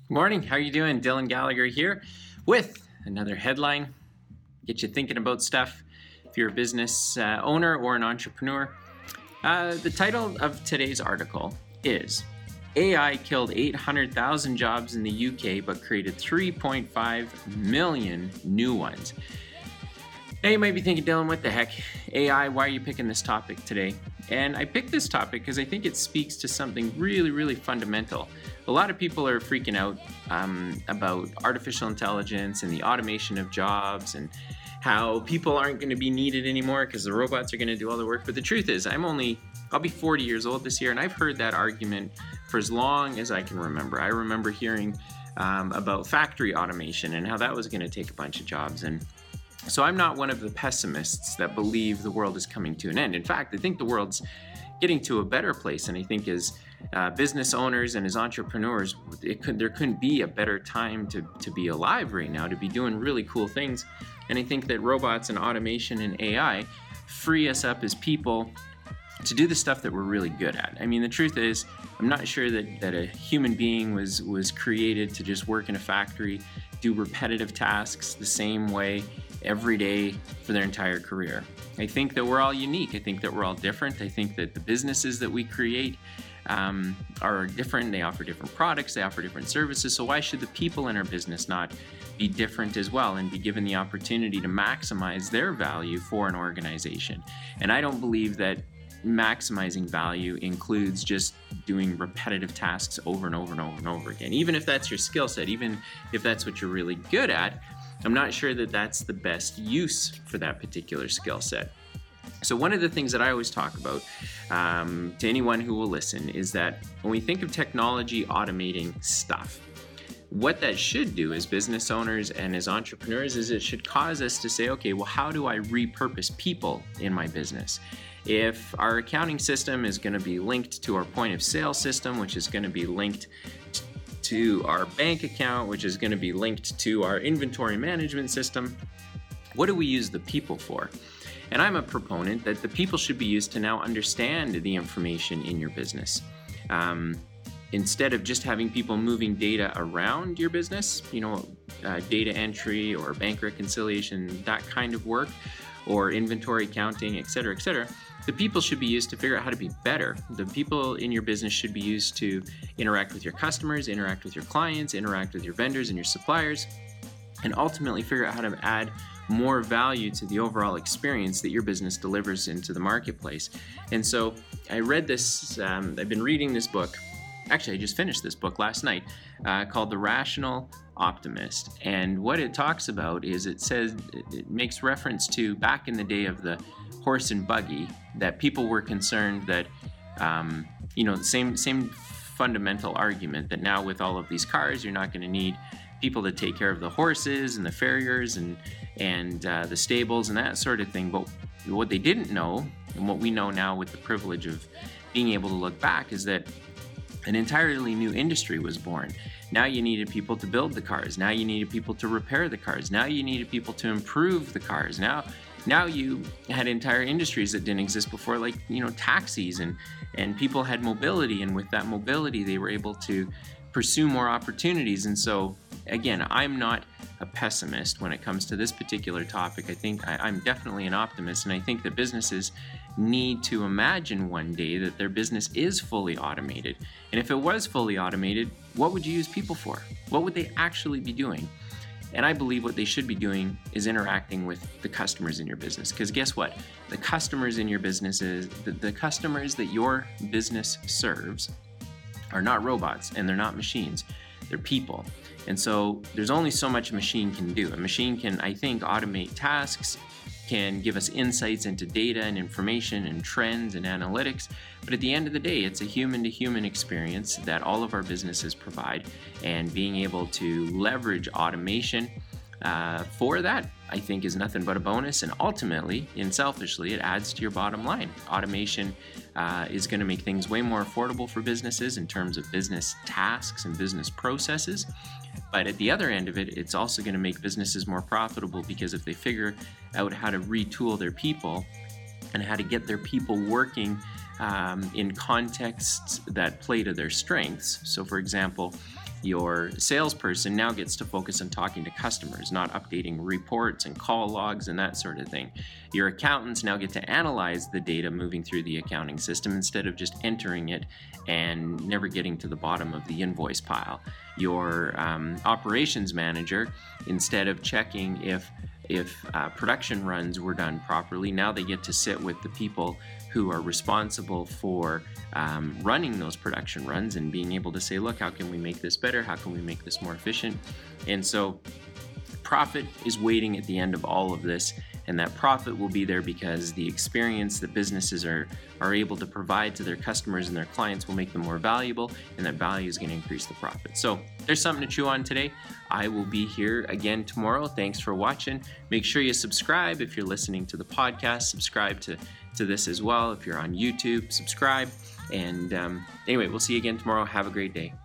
Good morning. How are you doing? Dylan Gallagher here with another headline. Get you thinking about stuff if you're a business owner or an entrepreneur. The title of today's article is AI killed 800,000 jobs in the UK but created 3.5 million new ones. Now you might be thinking, Dylan, what the heck? AI, why are you picking this topic today? And I picked this topic because I think it speaks to something really, really fundamental. A lot of people are freaking out about artificial intelligence and the automation of jobs and how people aren't going to be needed anymore because the robots are going to do all the work. But the truth is, I'll be 40 years old this year, and I've heard that argument for as long as I can remember. I remember hearing about factory automation and how that was going to take a bunch of jobs. And so I'm not one of the pessimists that believe the world is coming to an end. In fact, I think the world's getting to a better place. And I think as business owners and as entrepreneurs, there couldn't be a better time to be alive right now, to be doing really cool things. And I think that robots and automation and AI free us up as people to do the stuff that we're really good at. I mean, the truth is, I'm not sure that a human being was created to just work in a factory, do repetitive tasks the same way every day for their entire career. I think that we're all unique. I think that we're all different. I think that the businesses that we create are different. They offer different products. They offer different services. So why should the people in our business not be different as well and be given the opportunity to maximize their value for an organization? And I don't believe that maximizing value includes just doing repetitive tasks over and over and over and over again. Even if that's your skill set, even if that's what you're really good at, I'm not sure that that's the best use for that particular skill set. So one of the things that I always talk about to anyone who will listen is that when we think of technology automating stuff, what that should do as business owners and as entrepreneurs is it should cause us to say, okay, well, how do I repurpose people in my business? If our accounting system is going to be linked to our point of sale system, which is going to be linked to our bank account, which is going to be linked to our inventory management system, what do we use the people for? And I'm a proponent that the people should be used to now understand the information in your business. Instead of just having people moving data around your business, data entry or bank reconciliation, that kind of work, or inventory counting, et cetera, the people should be used to figure out how to be better. The people in your business should be used to interact with your customers, interact with your clients, interact with your vendors and your suppliers, and ultimately figure out how to add more value to the overall experience that your business delivers into the marketplace. And so I read this, I've been reading this book. Actually, I just finished this book last night called The Rational Optimist. And what it talks about is it makes reference to back in the day of the horse and buggy, that people were concerned that, the same fundamental argument that now with all of these cars, you're not going to need people to take care of the horses and the farriers and the stables and that sort of thing. But what they didn't know, and what we know now with the privilege of being able to look back, is that an entirely new industry was born. Now you needed people to build the cars. Now you needed people to repair the cars. Now you needed people to improve the cars. Now you had entire industries that didn't exist before, like, taxis, and people had mobility. And with that mobility, they were able to pursue more opportunities. And so, again, I'm not a pessimist when it comes to this particular topic. I think I'm definitely an optimist. And I think that businesses need to imagine one day that their business is fully automated. And if it was fully automated, what would you use people for? What would they actually be doing? And I believe what they should be doing is interacting with the customers in your business. Because guess what? The customers in your business the customers that your business serves are not robots and they're not machines. They're people. And so there's only so much a machine can do. A machine can, I think, automate tasks, can give us insights into data and information and trends and analytics. But at the end of the day, it's a human-to-human experience that all of our businesses provide. And being able to leverage automation for that, I think, is nothing but a bonus. And ultimately, and selfishly, it adds to your bottom line. Automation is going to make things way more affordable for businesses in terms of business tasks and business processes. But at the other end of it, it's also going to make businesses more profitable, because if they figure out how to retool their people and how to get their people working in contexts that play to their strengths. So for example, Your salesperson now gets to focus on talking to customers, not updating reports and call logs and that sort of thing. Your accountants now get to analyze the data moving through the accounting system instead of just entering it and never getting to the bottom of the invoice pile. Your operations manager, instead of checking if production runs were done properly, now they get to sit with the people who are responsible for running those production runs and being able to say, look, how can we make this better? How can we make this more efficient? And so profit is waiting at the end of all of this, and that profit will be there because the experience that businesses are able to provide to their customers and their clients will make them more valuable, and that value is going to increase the profit. So there's something to chew on today. I will be here again tomorrow. Thanks for watching. Make sure you subscribe if you're listening to the podcast. Subscribe to this as well. If you're on YouTube, subscribe. And anyway, we'll see you again tomorrow. Have a great day.